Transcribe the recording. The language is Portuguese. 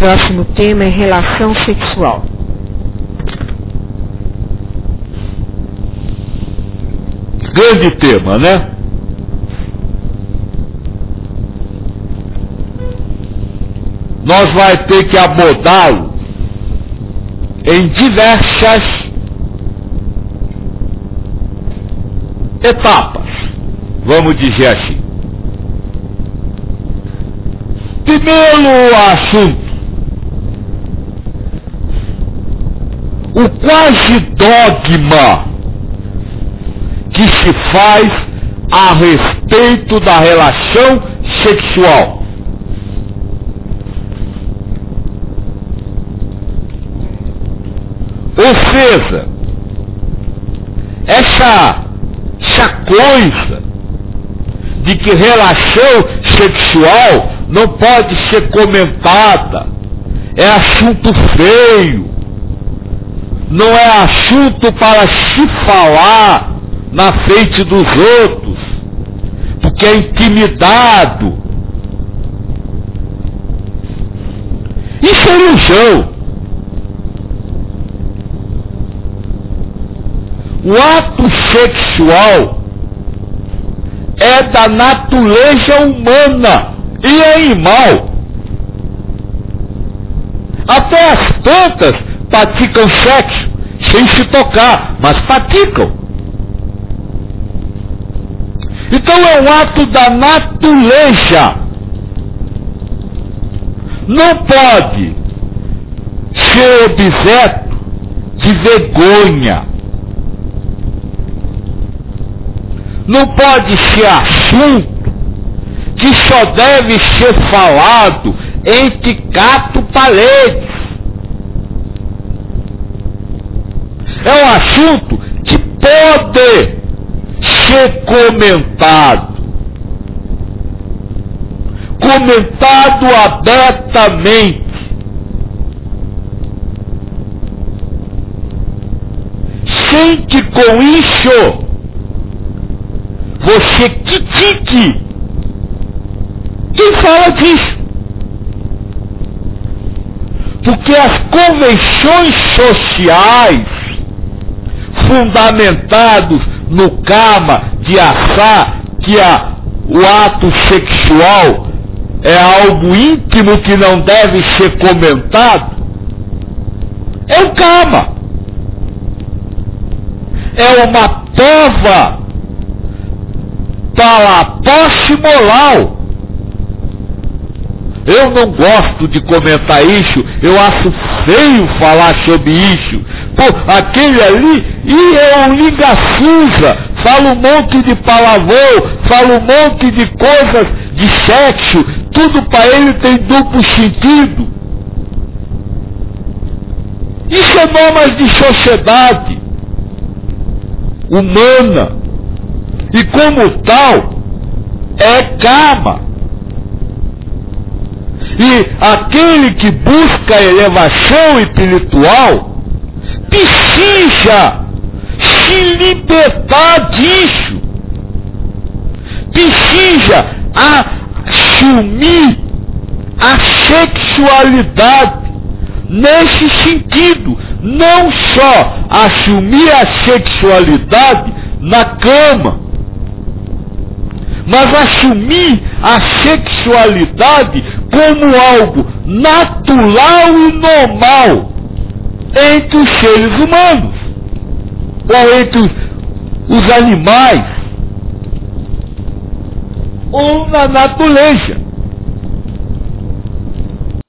próximo tema é relação sexual. Grande tema, né? Nós vai ter que abordá-lo em diversas etapas, vamos dizer assim. Primeiro assunto, o quase dogma que se faz a respeito da relação sexual. Ou seja, essa coisa de que relação sexual não pode ser comentada, é assunto feio, não é assunto para se falar na frente dos outros, porque é intimidado. Isso é ilusão. O ato sexual é da natureza humana e animal. Até as plantas praticam sexo sem se tocar, mas praticam. Então é um ato da natureza. Não pode ser objeto de vergonha. Não pode ser assunto que só deve ser falado entre quatro paredes. É um assunto que pode ser comentado abertamente, sem que com isso você critique quem fala disso. Porque as convenções sociais fundamentadas no karma de achar que o ato sexual é algo íntimo que não deve ser comentado, é o karma. É uma prova para a posse moral. Eu não gosto de comentar isso, eu acho feio falar sobre isso. Pô, aquele ali, e é um língua suja, fala um monte de palavrão, fala um monte de coisas de sexo, tudo para ele tem duplo sentido. Isso é normas de sociedade humana. E como tal, é karma. E aquele que busca a elevação espiritual precisa se libertar disso. Precisa assumir a sexualidade nesse sentido. Não só assumir a sexualidade na cama, mas assumir a sexualidade como algo natural e normal entre os seres humanos, ou entre os animais, ou na natureza.